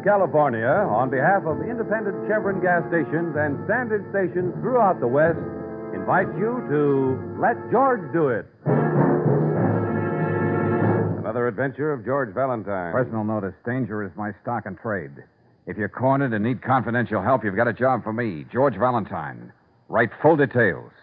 of California, on behalf of independent Chevron gas stations and standard stations throughout the West, invites you to Let George Do It. Another adventure of George Valentine. Personal notice. Danger is my stock and trade. If you're cornered and need confidential help, you've got a job for me, George Valentine. Write full details.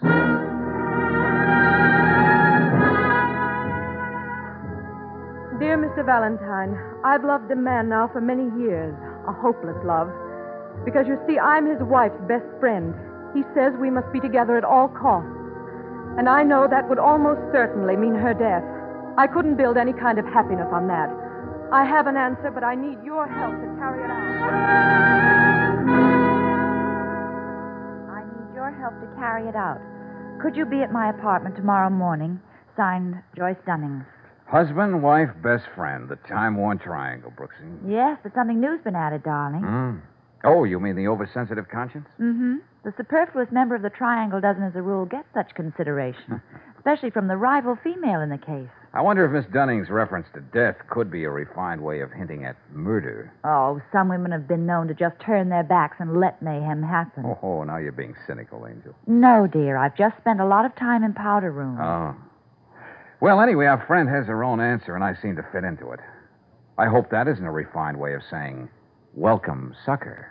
Dear Mr. Valentine, I've loved a man now for many years, a hopeless love. Because, you see, I'm his wife's best friend. He says we must be together at all costs. And I know that would almost certainly mean her death. I couldn't build any kind of happiness on that. I have an answer, but I need your help to carry it out. I need your help to carry it out. Could you be at my apartment tomorrow morning? Signed, Joyce Dunning. Husband, wife, best friend. The time-worn triangle, Brooksy. Yes, but something new's been added, darling. Oh, you mean the oversensitive conscience? Mm-hmm. The superfluous member of the triangle doesn't, as a rule, get such consideration, especially from the rival female in the case. I wonder if Miss Dunning's reference to death could be a refined way of hinting at murder. Oh, some women have been known to just turn their backs and let mayhem happen. Oh, now you're being cynical, Angel. No, dear. I've just spent a lot of time in powder room. Oh. Well, anyway, our friend has her own answer, and I seem to fit into it. I hope that isn't a refined way of saying, welcome, sucker.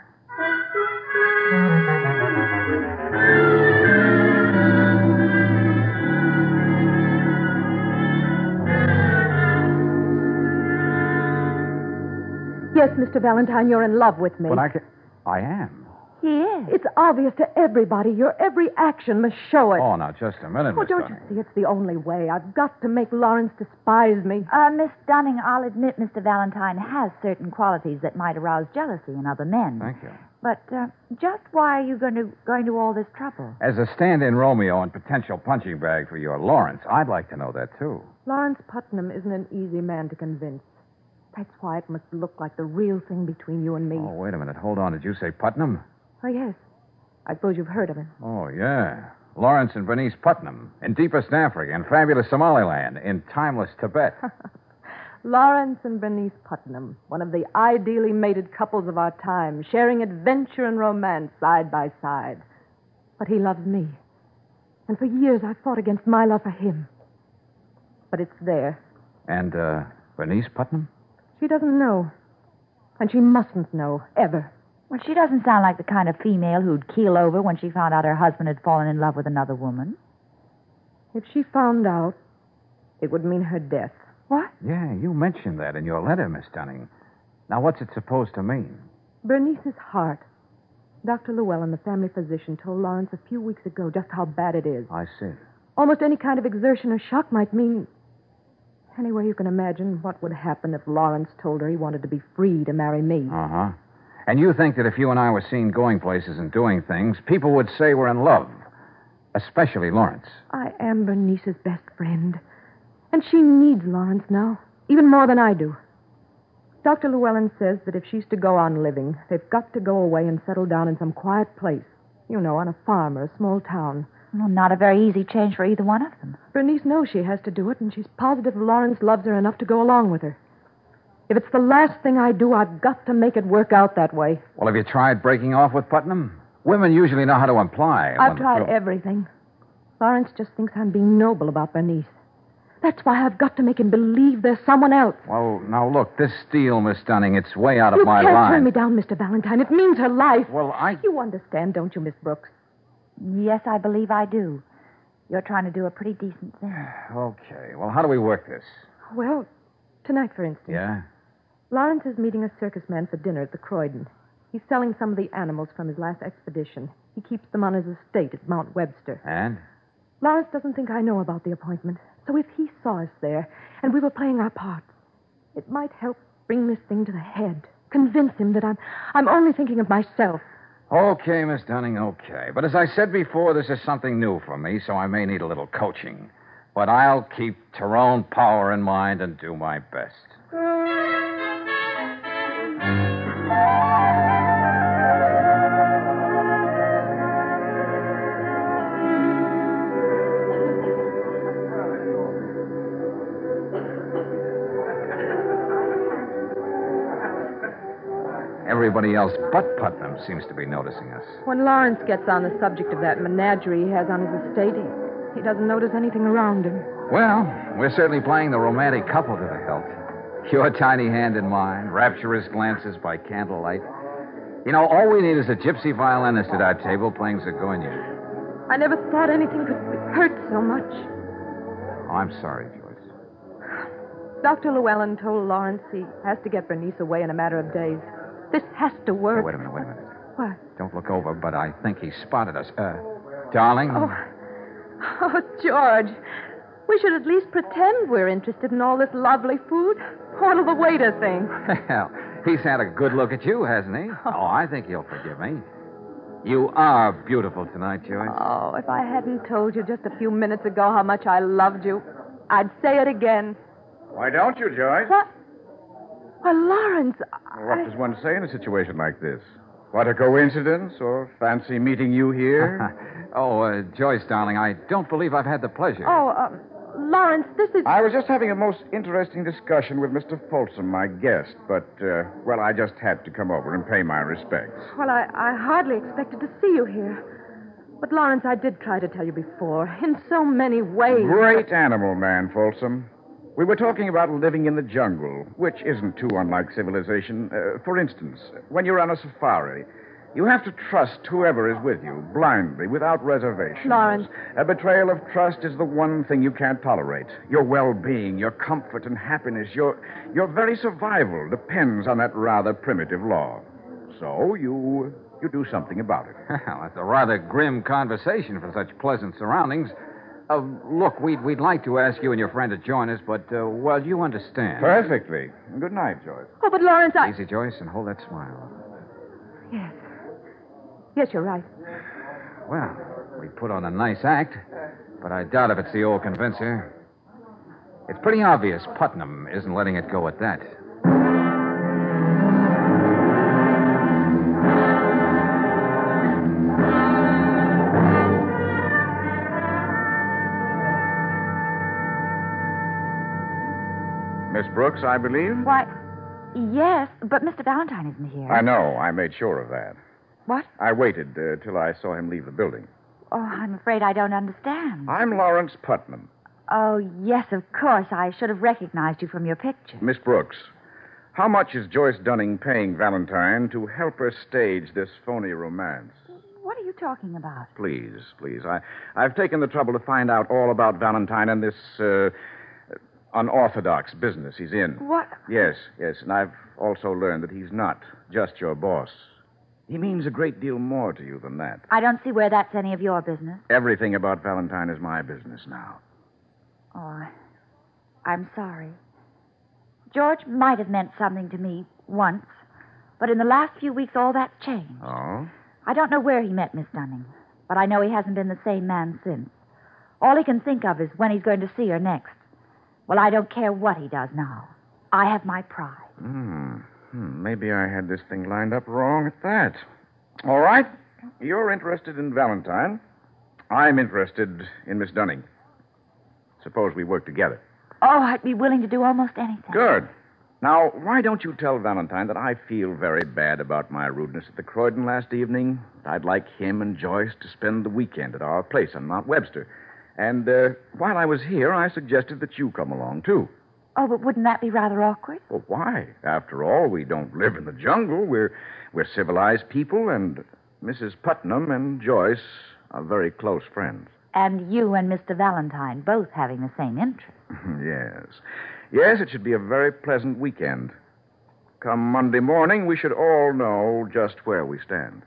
Yes, Mr. Valentine, you're in love with me. But I am. He is. It's obvious to everybody. Your every action must show it. Oh, now, just a minute, Oh, Miss don't Dunning. you see? It's the only way. I've got to make Lawrence despise me. Miss Dunning, I'll admit Mr. Valentine has certain qualities that might arouse jealousy in other men. Thank you. But just why are you going to all this trouble? As a stand-in Romeo and potential punching bag for your Lawrence, I'd like to know that, too. Lawrence Putnam isn't an easy man to convince. That's why it must look like the real thing between you and me. Oh, wait a minute. Hold on. Did you say Putnam? Oh, yes. I suppose you've heard of him. Oh, yeah. Lawrence and Bernice Putnam in deepest Africa, in fabulous Somaliland, in timeless Tibet. Lawrence and Bernice Putnam, one of the ideally mated couples of our time, sharing adventure and romance side by side. But he loves me. And for years I've fought against my love for him. But it's there. And, Bernice Putnam? She doesn't know. And she mustn't know, ever. Well, she doesn't sound like the kind of female who'd keel over when she found out her husband had fallen in love with another woman. If she found out, it would mean her death. What? Yeah, you mentioned that in your letter, Miss Dunning. Now, what's it supposed to mean? Bernice's heart. Dr. Llewellyn, the family physician, told Lawrence a few weeks ago just how bad it is. I see. Almost any kind of exertion or shock might mean... Anyway, you can imagine what would happen if Lawrence told her he wanted to be free to marry me. Uh-huh. And you think that if you and I were seen going places and doing things, people would say we're in love. Especially Lawrence. I am Bernice's best friend. And she needs Lawrence now, even more than I do. Dr. Llewellyn says that if she's to go on living, they've got to go away and settle down in some quiet place. You know, on a farm or a small town. Well, not a very easy change for either one of them. Bernice knows she has to do it, and she's positive Lawrence loves her enough to go along with her. If it's the last thing I do, I've got to make it work out that way. Well, have you tried breaking off with Putnam? Women usually know how to imply. I've tried everything. Lawrence just thinks I'm being noble about Bernice. That's why I've got to make him believe there's someone else. Well, now, look, this deal, Miss Dunning, it's way out of my You can't line. turn me down, Mr. Valentine. It means her life. Well, You understand, don't you, Miss Brooks? Yes, I believe I do. You're trying to do a pretty decent thing. Okay, well, how do we work this? Well, tonight, for instance. Yeah? Lawrence is meeting a circus man for dinner at the Croydon. He's selling some of the animals from his last expedition. He keeps them on his estate at Mount Webster. And? Lawrence doesn't think I know about the appointment. So if he saw us there and we were playing our parts, it might help bring this thing to the head. Convince him that I'm only thinking of myself. Okay, Miss Dunning, okay. But as I said before, this is something new for me, so I may need a little coaching. But I'll keep Tyrone Power in mind and do my best. Everybody else but Putnam seems to be noticing us. When Lawrence gets on the subject of that menagerie he has on his estate, he doesn't notice anything around him. Well, we're certainly playing the romantic couple to the hilt. Your tiny hand in mine, rapturous glances by candlelight. You know, all we need is a gypsy violinist at our table playing Zagonia. I never thought anything could hurt so much. Oh, I'm sorry, Joyce. Dr. Llewellyn told Lawrence he has to get Bernice away in a matter of days. This has to work. Oh, wait a minute. What? Don't look over, but I think he spotted us. Darling? Oh, George. We should at least pretend we're interested in all this lovely food. What'll the waiter think? Well, he's had a good look at you, hasn't he? Oh, I think he'll forgive me. You are beautiful tonight, Joyce. Oh, if I hadn't told you just a few minutes ago how much I loved you, I'd say it again. Why don't you, Joyce? What? Why, Lawrence, What does one say in a situation like this? What a coincidence, or fancy meeting you here? Joyce, darling, I don't believe I've had the pleasure. Lawrence, this is... I was just having a most interesting discussion with Mr. Folsom, my guest, but, I just had to come over and pay my respects. Well, I hardly expected to see you here. But, Lawrence, I did try to tell you before, in so many ways. Great animal man, Folsom. We were talking about living in the jungle, which isn't too unlike civilization. For instance, when you're on a safari, you have to trust whoever is with you, blindly, without reservation. Lawrence. A betrayal of trust is the one thing you can't tolerate. Your well-being, your comfort and happiness, your very survival depends on that rather primitive law. So you do something about it. Well, that's a rather grim conversation for such pleasant surroundings. Look, we'd like to ask you and your friend to join us, but, you understand. Perfectly. Good night, Joyce. Oh, but, Lawrence, Easy, Joyce, and hold that smile. Yes. Yes, you're right. Well, we put on a nice act, but I doubt if it's the old convincer. It's pretty obvious Putnam isn't letting it go at that. Miss Brooks, I believe? Why, yes, but Mr. Valentine isn't here. I know. I made sure of that. What? I waited till I saw him leave the building. Oh, I'm afraid I don't understand. I'm Lawrence Putnam. Oh, yes, of course. I should have recognized you from your picture. Miss Brooks, how much is Joyce Dunning paying Valentine to help her stage this phony romance? What are you talking about? Please. I've taken the trouble to find out all about Valentine and this unorthodox business he's in. What? Yes, and I've also learned that he's not just your boss. He means a great deal more to you than that. I don't see where that's any of your business. Everything about Valentine is my business now. Oh, I'm sorry. George might have meant something to me once, but in the last few weeks, all that's changed. Oh? I don't know where he met Miss Dunning, but I know he hasn't been the same man since. All he can think of is when he's going to see her next. Well, I don't care what he does now. I have my pride. Maybe I had this thing lined up wrong at that. All right. You're interested in Valentine. I'm interested in Miss Dunning. Suppose we work together. Oh, I'd be willing to do almost anything. Good. Now, why don't you tell Valentine that I feel very bad about my rudeness at the Croydon last evening? I'd like him and Joyce to spend the weekend at our place on Mount Webster. And while I was here, I suggested that you come along, too. Oh, but wouldn't that be rather awkward? Well, why? After all, we don't live in the jungle. We're civilized people, and Mrs. Putnam and Joyce are very close friends. And you and Mr. Valentine both having the same interest. Yes, it should be a very pleasant weekend. Come Monday morning, we should all know just where we stand.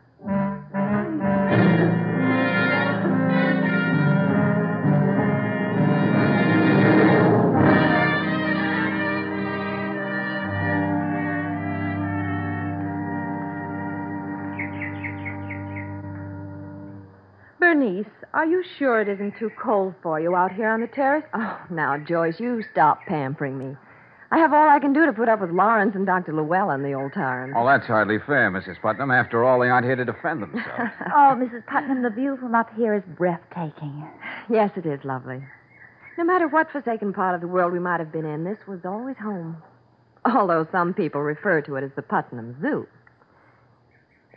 Bernice, are you sure it isn't too cold for you out here on the terrace? Oh, now, Joyce, you stop pampering me. I have all I can do to put up with Lawrence and Dr. Llewellyn, the old tyrants. Oh, that's hardly fair, Mrs. Putnam. After all, they aren't here to defend themselves. Oh, Mrs. Putnam, the view from up here is breathtaking. Yes, it is lovely. No matter what forsaken part of the world we might have been in, this was always home. Although some people refer to it as the Putnam Zoo.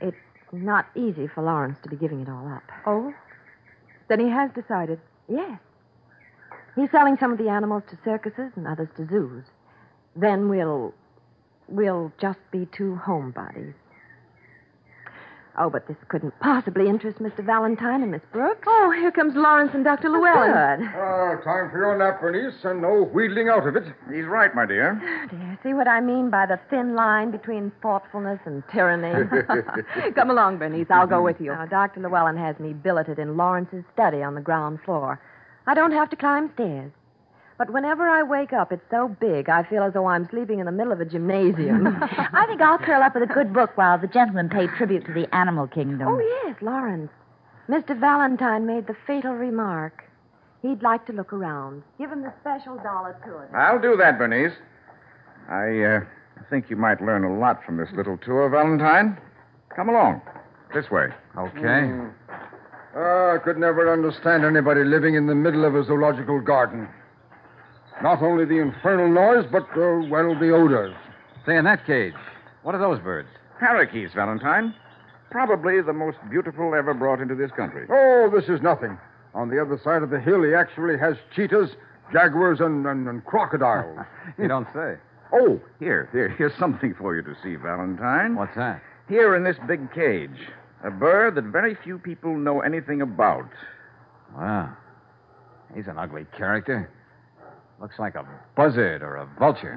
It's not easy for Lawrence to be giving it all up. Oh? Then he has decided. Yes. He's selling some of the animals to circuses and others to zoos. Then we'll just be two homebodies. Oh, but this couldn't possibly interest Mr. Valentine and Miss Brooks. Oh, here comes Lawrence and Dr. Llewellyn. Good. Time for your nap, Bernice, and no wheedling out of it. He's right, my dear. Dear, see what I mean by the thin line between thoughtfulness and tyranny? Come along, Bernice. I'll go with you. Now, Dr. Llewellyn has me billeted in Lawrence's study on the ground floor. I don't have to climb stairs. But whenever I wake up, it's so big, I feel as though I'm sleeping in the middle of a gymnasium. I think I'll curl up with a good book while the gentlemen pay tribute to the animal kingdom. Oh, yes, Lawrence. Mr. Valentine made the fatal remark. He'd like to look around. Give him the special $1 tour. I'll do that, Bernice. I think you might learn a lot from this little tour, Valentine. Come along. This way. Okay. I could never understand anybody living in the middle of a zoological garden. Not only the infernal noise, but, the odors. Say, in that cage, what are those birds? Parakeets, Valentine. Probably the most beautiful ever brought into this country. Oh, this is nothing. On the other side of the hill, he actually has cheetahs, jaguars, and crocodiles. You don't say. Oh, here's something for you to see, Valentine. What's that? Here in this big cage, a bird that very few people know anything about. Wow. He's an ugly character. Looks like a buzzard or a vulture.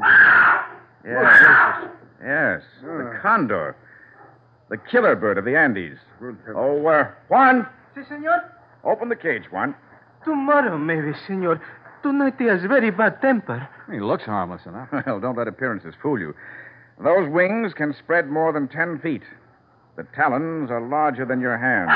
Yes. The condor. The killer bird of the Andes. Oh, Juan. Si, senor. Open the cage, Juan. Tomorrow, maybe, senor. Tonight he has very bad temper. He looks harmless enough. Well, don't let appearances fool you. Those wings can spread more than 10 feet. The talons are larger than your hand.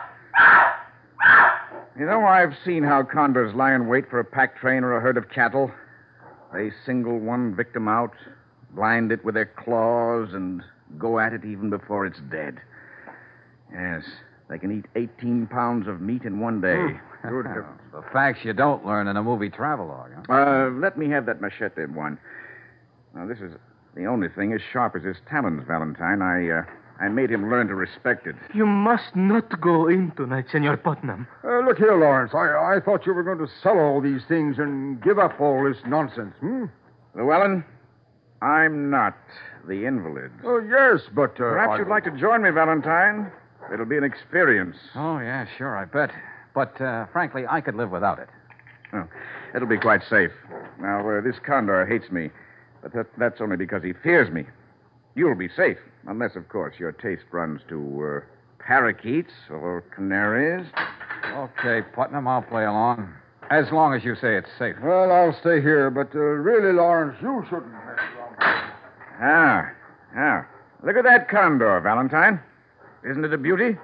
You know, I've seen how condors lie in wait for a pack train or a herd of cattle. They single one victim out, blind it with their claws, and go at it even before it's dead. Yes, they can eat 18 pounds of meat in one day. Good heavens. The facts you don't learn in a movie travelogue, huh? Let me have that machete, one. Now, this is the only thing as sharp as his talons, Valentine. I made him learn to respect it. You must not go in tonight, Senor Putnam. Look here, Lawrence. I thought you were going to sell all these things and give up all this nonsense, Llewellyn, I'm not the invalid. Oh, yes, but... Perhaps you'd like to join me, Valentine. It'll be an experience. Oh, yeah, sure, I bet. But, frankly, I could live without it. Oh, it'll be quite safe. Now, this condor hates me, but that's only because he fears me. You'll be safe, unless, of course, your taste runs to parakeets or canaries. Okay, Putnam, I'll play along. As long as you say it's safe. Well, I'll stay here, but really, Lawrence, you shouldn't mess around. Look at that condor, Valentine. Isn't it a beauty?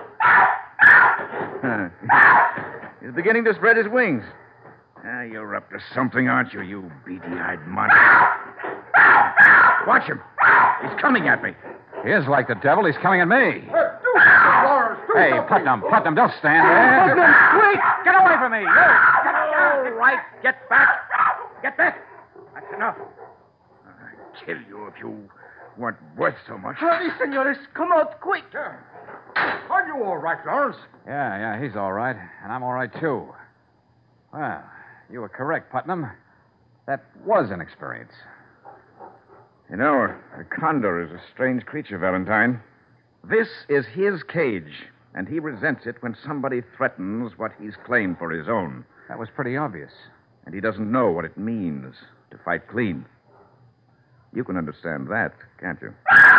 He's beginning to spread his wings. You're up to something, aren't you, you beady-eyed monster? Watch him. He's coming at me. He is like the devil. He's coming at me. Lawrence, Hey, Putnam, don't stand there. Putnam, wait! Get away from me. You. All right, get back. Get back. That's enough. I'd kill you if you weren't worth so much. Hurry, senores. Come out quick. Are you all right, Lawrence? Yeah, he's all right. And I'm all right, too. Well, you were correct, Putnam. That was an experience. You know, a condor is a strange creature, Valentine. This is his cage, and he resents it when somebody threatens what he's claimed for his own. That was pretty obvious. And he doesn't know what it means to fight clean. You can understand that, can't you?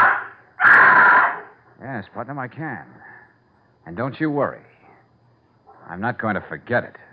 Yes, Putnam, I can. And don't you worry. I'm not going to forget it.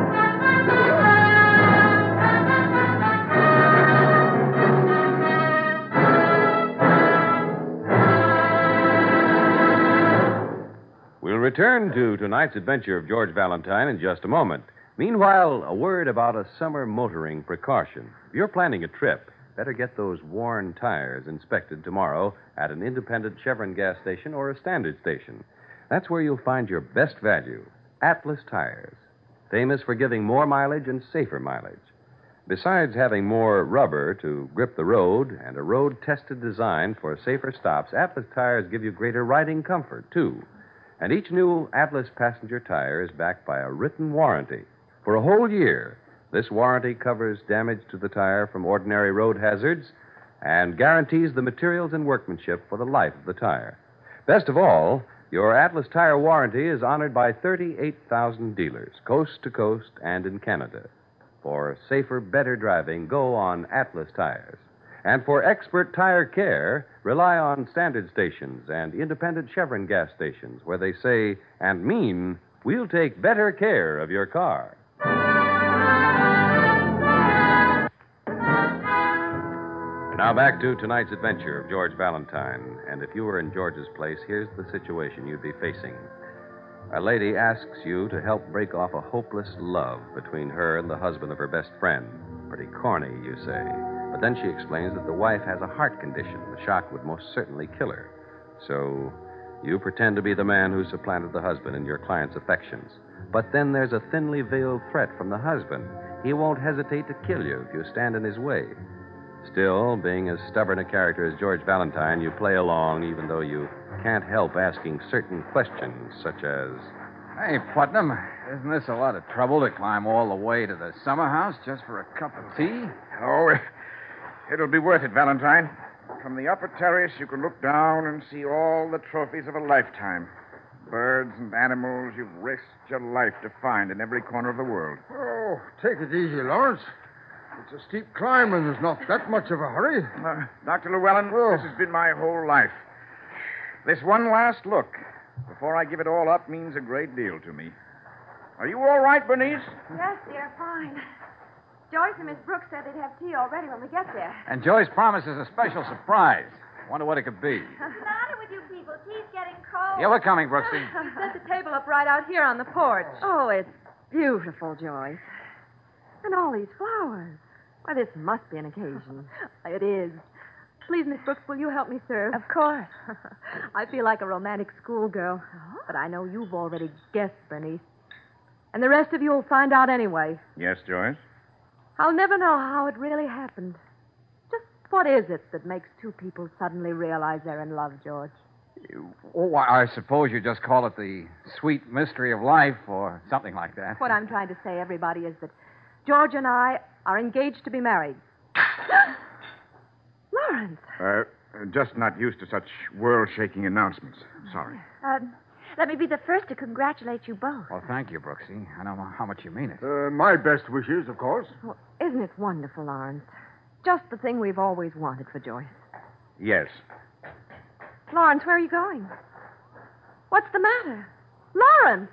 We'll return to tonight's adventure of George Valentine in just a moment. Meanwhile, a word about a summer motoring precaution. If you're planning a trip, better get those worn tires inspected tomorrow at an independent Chevron gas station or a standard station. That's where you'll find your best value, Atlas Tires, famous for giving more mileage and safer mileage. Besides having more rubber to grip the road and a road-tested design for safer stops, Atlas tires give you greater riding comfort, too. And each new Atlas passenger tire is backed by a written warranty. For a whole year, this warranty covers damage to the tire from ordinary road hazards and guarantees the materials and workmanship for the life of the tire. Best of all, your Atlas tire warranty is honored by 38,000 dealers, coast to coast and in Canada. For safer, better driving, go on Atlas tires. And for expert tire care, rely on standard stations and independent Chevron gas stations where they say and mean, we'll take better care of your car. Now back to tonight's adventure of George Valentine. And if you were in George's place, here's the situation you'd be facing. A lady asks you to help break off a hopeless love between her and the husband of her best friend. Pretty corny, you say. But then she explains that the wife has a heart condition. The shock would most certainly kill her. So you pretend to be the man who supplanted the husband in your client's affections. But then there's a thinly veiled threat from the husband. He won't hesitate to kill you if you stand in his way. Still, being as stubborn a character as George Valentine, you play along even though you can't help asking certain questions, such as... Hey, Putnam, isn't this a lot of trouble to climb all the way to the summer house just for a cup of tea? Oh, it'll be worth it, Valentine. From the upper terrace, you can look down and see all the trophies of a lifetime. Birds and animals you've risked your life to find in every corner of the world. Oh, take it easy, Lawrence. It's a steep climb, and there's not that much of a hurry. Dr. Llewellyn, This has been my whole life. This one last look, before I give it all up, means a great deal to me. Are you all right, Bernice? Yes, dear, fine. Joyce and Miss Brooks said they'd have tea already when we get there. And Joyce promises a special surprise. Wonder what it could be. What's the matter with you people? Tea's getting cold. Yeah, we're coming, Brooksy. We set the table up right out here on the porch. Oh, it's beautiful, Joyce. And all these flowers. Why, this must be an occasion. It is. Please, Miss Brooks, will you help me serve? Of course. I feel like a romantic schoolgirl. But I know you've already guessed, Bernice. And the rest of you will find out anyway. Yes, Joyce? I'll never know how it really happened. Just what is it that makes two people suddenly realize they're in love, George? Oh, I suppose you just call it the sweet mystery of life or something like that. What I'm trying to say, everybody, is that George and I are engaged to be married. Lawrence. Just not used to such world-shaking announcements. Sorry. Let me be the first to congratulate you both. Well, thank you, Brooksy. I know how much you mean it. My best wishes, of course. Well, isn't it wonderful, Lawrence? Just the thing we've always wanted for Joyce. Yes. Lawrence, where are you going? What's the matter? Lawrence!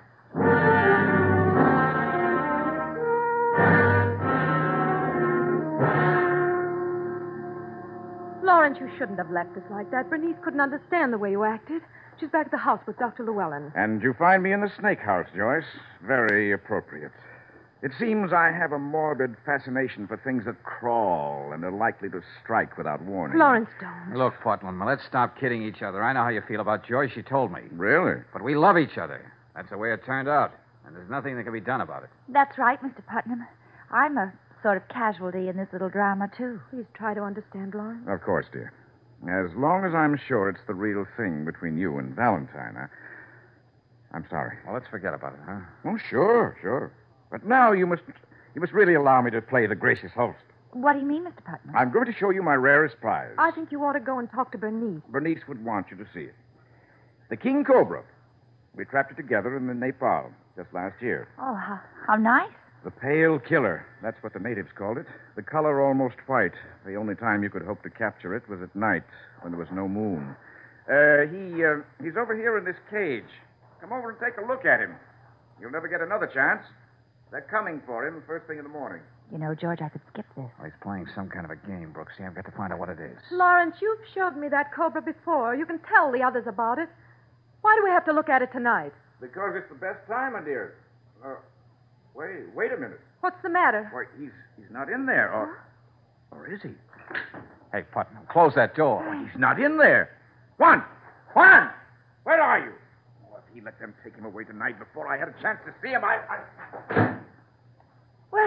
Lawrence, you shouldn't have left us like that. Bernice couldn't understand the way you acted. She's back at the house with Dr. Llewellyn. And you find me in the snake house, Joyce. Very appropriate. It seems I have a morbid fascination for things that crawl and are likely to strike without warning. Lawrence, don't. Look, Putnam, let's stop kidding each other. I know how you feel about Joyce. She told me. Really? But we love each other. That's the way it turned out. And there's nothing that can be done about it. That's right, Mr. Putnam. I'm a sort of casualty in this little drama, too. Please try to understand, Lawrence. Of course, dear. As long as I'm sure it's the real thing between you and Valentine, I'm sorry. Well, let's forget about it, huh? Oh, sure. But now you must really allow me to play the gracious host. What do you mean, Mr. Putnam? I'm going to show you my rarest prize. I think you ought to go and talk to Bernice. Bernice would want you to see it. The king cobra. We trapped it together in the Nepal just last year. Oh, how nice. The pale killer. That's what the natives called it. The color almost white. The only time you could hope to capture it was at night when there was no moon. He's over here in this cage. Come over and take a look at him. You'll never get another chance. They're coming for him first thing in the morning. You know, George, I could skip this. Well, he's playing some kind of a game, Brooksy. I've got to find out what it is. Lawrence, you've showed me that cobra before. You can tell the others about it. Why do we have to look at it tonight? Because it's the best time, my dear. Wait a minute. What's the matter? Why, he's not in there, or is he? Hey, Putnam, close that door. Oh, he's not in there. Juan! Where are you? Oh, if he let them take him away tonight before I had a chance to see him, Well,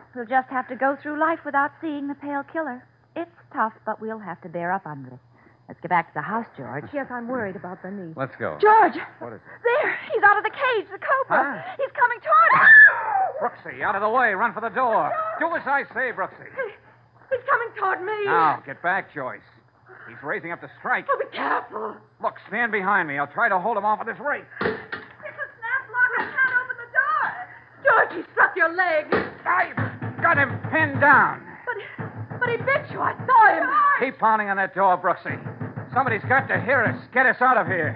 We'll just have to go through life without seeing the pale killer. It's tough, but we'll have to bear up under it. Let's get back to the house, George. Yes, I'm worried about Bernice. Let's go. George! What is it? There! He's out of the cage, the cobra. Huh? He's coming toward us. Brooksy, out of the way. Run for the door. Do as I say, Brooksy. He's coming toward me. Now, get back, Joyce. He's raising up to strike. Oh, be careful. Look, stand behind me. I'll try to hold him off of this rake. It's a snap lock. I can't open the door. George, he struck your leg. I've got him pinned down. But he bit you. I saw him. Keep pounding on that door, Brooksy. Somebody's got to hear us. Get us out of here.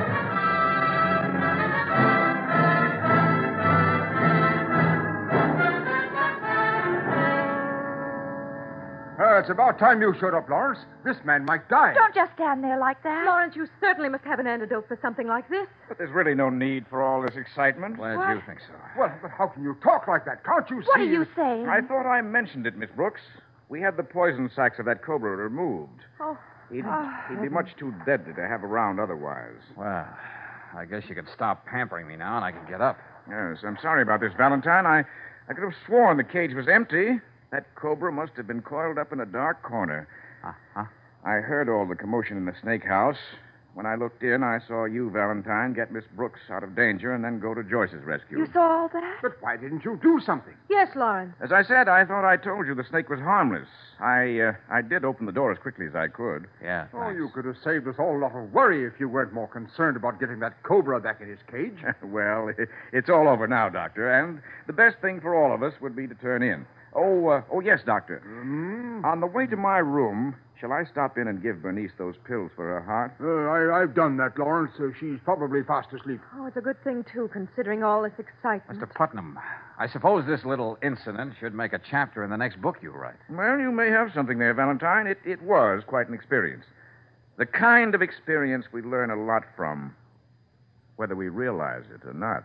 It's about time you showed up, Lawrence. This man might die. Don't just stand there like that. Lawrence, you certainly must have an antidote for something like this. But there's really no need for all this excitement. Glad you think so. Well, but how can you talk like that? Can't you see? What are you saying? I thought I mentioned it, Miss Brooks. We had the poison sacs of that cobra removed. Oh. He'd be much too deadly to have around otherwise. Well, I guess you could stop pampering me now and I can get up. Yes, I'm sorry about this, Valentine. I could have sworn the cage was empty. That cobra must have been coiled up in a dark corner. Uh-huh. I heard all the commotion in the snake house. When I looked in, I saw you, Valentine, get Miss Brooks out of danger and then go to Joyce's rescue. You saw all that? But why didn't you do something? Yes, Lawrence. As I said, I thought I told you the snake was harmless. I did open the door as quickly as I could. Yeah. Oh, thanks. you could have saved us all a lot of worry if you weren't more concerned about getting that cobra back in his cage. Well, it's all over now, Doctor, and the best thing for all of us would be to turn in. Oh, yes, Doctor. On the way to my room, shall I stop in and give Bernice those pills for her heart? I've done that, Lawrence. She's probably fast asleep. Oh, it's a good thing, too, considering all this excitement. Mr. Putnam, I suppose this little incident should make a chapter in the next book you write. Well, you may have something there, Valentine. It was quite an experience. The kind of experience we learn a lot from, whether we realize it or not.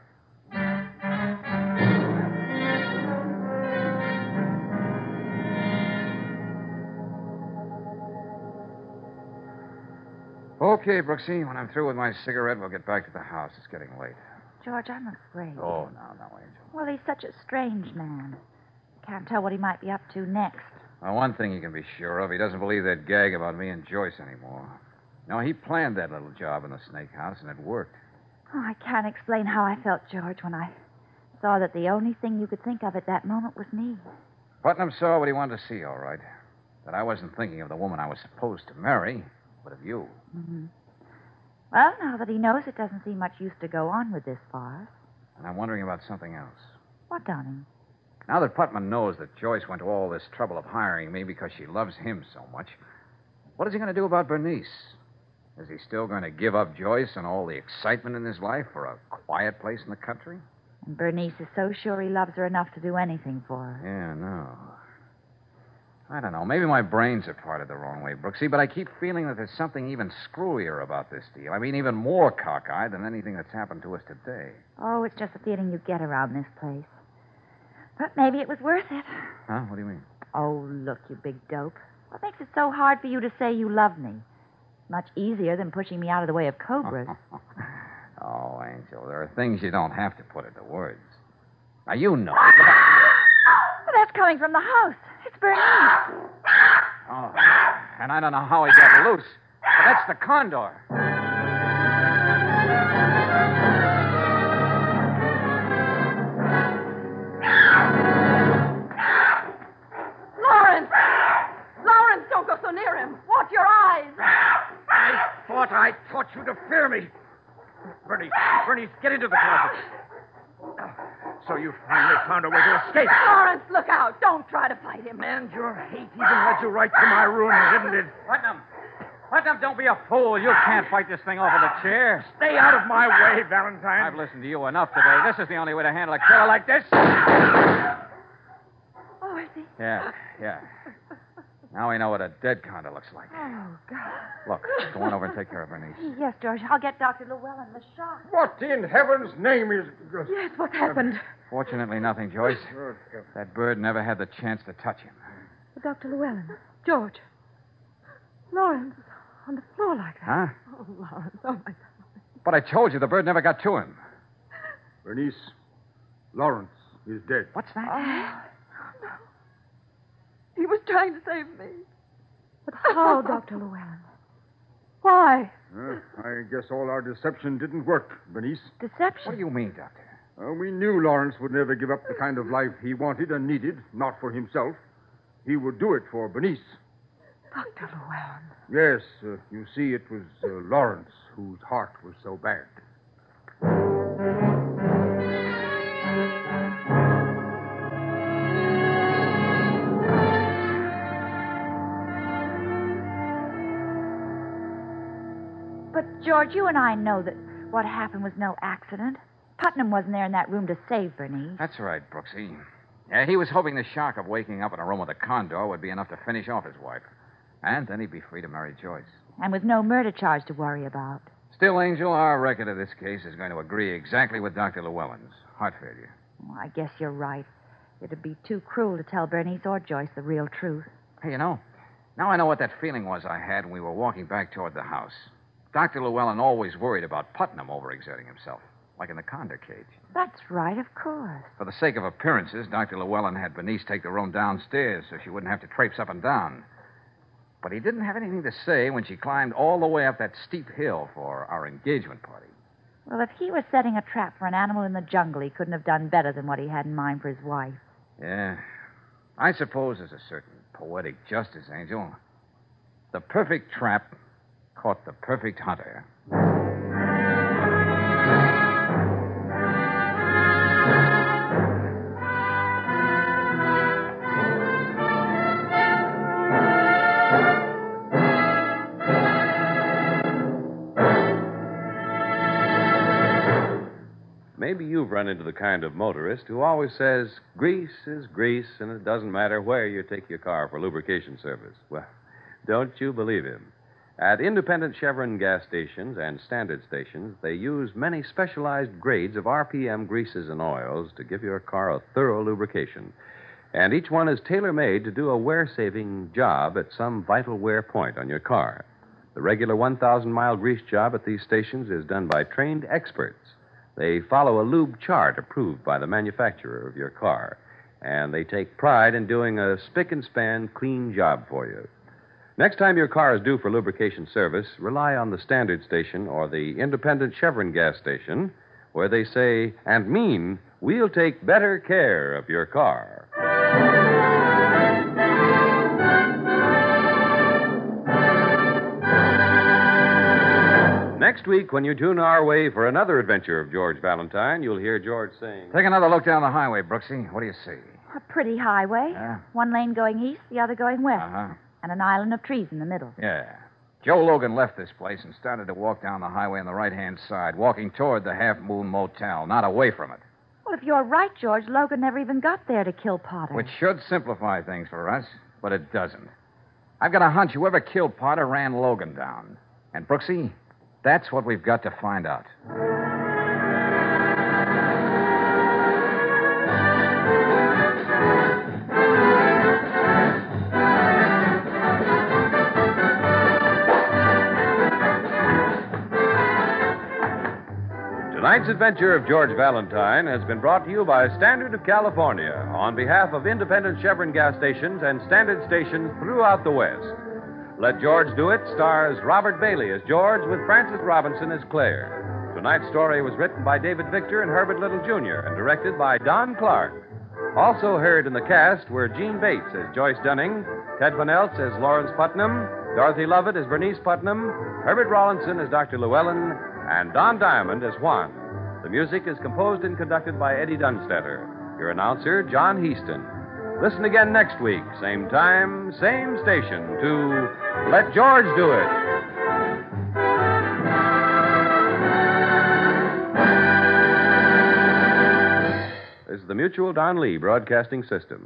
Okay, Brooksy, when I'm through with my cigarette, we'll get back to the house. It's getting late. George, I'm afraid. Oh, no, Angel. Well, he's such a strange man. Can't tell what he might be up to next. Well, one thing you can be sure of, he doesn't believe that gag about me and Joyce anymore. No, he planned that little job in the snake house, and it worked. Oh, I can't explain how I felt, George, when I saw that the only thing you could think of at that moment was me. Putnam saw what he wanted to see, all right. That I wasn't thinking of the woman I was supposed to marry, but of you. Mm-hmm. Well, now that he knows, it doesn't seem much use to go on with this farce. And I'm wondering about something else. What, darling? Now that Putnam knows that Joyce went to all this trouble of hiring me because she loves him so much, what is he going to do about Bernice? Is he still going to give up Joyce and all the excitement in his life for a quiet place in the country? And Bernice is so sure he loves her enough to do anything for her. Yeah, no. I don't know. Maybe my brains are parted the wrong way, Brooksy, but I keep feeling that there's something even screwier about this deal. I mean, even more cockeyed than anything that's happened to us today. Oh, it's just a feeling you get around this place. But maybe it was worth it. Huh? What do you mean? Oh, look, you big dope. What makes it so hard for you to say you love me? Much easier than pushing me out of the way of cobras. Oh, Angel, there are things you don't have to put into words. Now, you know. Well, that's coming from the house. It's Bernice. Oh, and I don't know how he got loose, but that's the condor. Lawrence, don't go so near him. Watch your eyes. I thought I taught you to fear me. Bernice, get into the closet. So you finally found a way to escape. Lawrence, look out. Don't try to fight him. And your hate even led you right to my room, didn't it? Putnam, don't be a fool. You can't fight this thing off with a chair. Stay out of my way, Valentine. I've listened to you enough today. This is the only way to handle a killer like this. Oh, is he? Yeah. Now we know what a dead condor looks like. Oh, God. Look, go on over and take care of Bernice. Yes, George. I'll get Dr. Llewellyn the shot. What in heaven's name is... Yes, what happened? Fortunately, nothing, Joyce. That bird never had the chance to touch him. Dr. Llewellyn. George. Lawrence, on the floor like that. Huh? Oh, Lawrence, oh, my God. But I told you the bird never got to him. Bernice, Lawrence is dead. What's that? Oh, no. He was trying to save me. But how, Dr. Llewellyn? Why? I guess all our deception didn't work, Bernice. What do you mean, Doctor? We knew Lawrence would never give up the kind of life he wanted and needed, not for himself. He would do it for Bernice. Dr. Llewellyn. Yes, you see, it was Lawrence whose heart was so bad. But, George, you and I know that what happened was no accident. Putnam wasn't there in that room to save Bernice. That's right, Brooksy. Yeah, he was hoping the shock of waking up in a room with a condor would be enough to finish off his wife. And then he'd be free to marry Joyce. And with no murder charge to worry about. Still, Angel, our record of this case is going to agree exactly with Dr. Llewellyn's. Heart failure. Well, I guess you're right. It'd be too cruel to tell Bernice or Joyce the real truth. Hey, now I know what that feeling was I had when we were walking back toward the house. Dr. Llewellyn always worried about Putnam overexerting himself, like in the condor cage. That's right, of course. For the sake of appearances, Dr. Llewellyn had Bernice take the room downstairs so she wouldn't have to traipse up and down. But he didn't have anything to say when she climbed all the way up that steep hill for our engagement party. Well, if he was setting a trap for an animal in the jungle, he couldn't have done better than what he had in mind for his wife. Yeah. I suppose there's a certain poetic justice, Angel. The perfect trap caught the perfect hunter. Maybe you've run into the kind of motorist who always says, grease is grease, and it doesn't matter where you take your car for lubrication service. Well, don't you believe him. At independent Chevron gas stations and standard stations, they use many specialized grades of RPM greases and oils to give your car a thorough lubrication. And each one is tailor-made to do a wear-saving job at some vital wear point on your car. The regular 1,000-mile grease job at these stations is done by trained experts. They follow a lube chart approved by the manufacturer of your car, and they take pride in doing a spick-and-span clean job for you. Next time your car is due for lubrication service, rely on the standard station or the independent Chevron gas station, where they say and mean, we'll take better care of your car. Next week, when you tune our way for another adventure of George Valentine, you'll hear George saying... Take another look down the highway, Brooksy. What do you see? A pretty highway. Yeah. One lane going east, the other going west. Uh-huh. And an island of trees in the middle. Yeah. Joe Logan left this place and started to walk down the highway on the right-hand side, walking toward the Half Moon Motel, not away from it. Well, if you're right, George, Logan never even got there to kill Potter. Which should simplify things for us, but it doesn't. I've got a hunch whoever killed Potter ran Logan down. And, Brooksy, that's what we've got to find out. Tonight's adventure of George Valentine has been brought to you by Standard of California on behalf of independent Chevron gas stations and standard stations throughout the West. Let George Do It stars Robert Bailey as George with Frances Robinson as Claire. Tonight's story was written by David Victor and Herbert Little Jr. and directed by Don Clark. Also heard in the cast were Gene Bates as Joyce Dunning, Ted Van Elst as Lawrence Putnam, Dorothy Lovett as Bernice Putnam, Herbert Rawlinson as Dr. Llewellyn, and Don Diamond as Juan. The music is composed and conducted by Eddie Dunstetter. Your announcer, John Heaston. Listen again next week, same time, same station, to Let George Do It. This is the Mutual Don Lee Broadcasting System.